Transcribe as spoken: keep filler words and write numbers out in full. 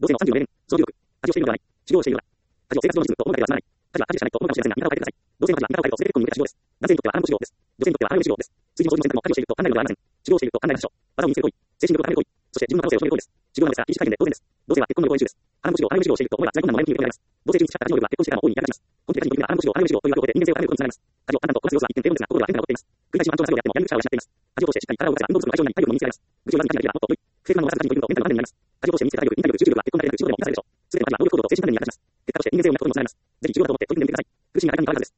同性のさんじゅうよねん、そのじゅうろく、恥をしているのではない。修行をしているのだ。恥を生活上の実と思うだけでは済まない。恥は恥でしかないと思うかもしれませんが、見方を変えてください。同性の恥は見方を変えると全て結婚に向けた修行です。男性にとっては穴の修行です。女性にとっては穴の修行です。次の掃除も洗濯も恥をしていると考えるのではありません。修行をしていると考えましょう。技を身につける行為、精神力を高める行為、そして自分の可能性を広げる行為です。修行なのですが、意識改善で当然です。同性は結婚の予行演習です。穴の修行、穴の修行をしていると思えば在困難も前向きに受けられます。同性中に培った能力は結婚してからも大いに役立ちます。根底的には穴の修行、穴の修行という方法で人間性を高めることにつながります。恥を判断とこなす様子は一点低温ですが、心では変化が起こっています。繰り返し満潮な作業であってもやりにくさを養っています。恥を通してしっかり体を動かせば運動不足の解消になり体力も身につけられます。愚痴を言わずに家事ができればもっと良い。不正不満のわざと家事というとメンタルの安定になります。恥を通して身につけた体力、忍耐力、集中力は結婚だけでなく仕事でも生かされるでしょう。すべての恥は能力行動と精神鍛錬に役立ちます。結果として人間性を磨くことにもつながります。ぜひ修行だと思って取り組んでみてください。苦しみが中に変わらずです。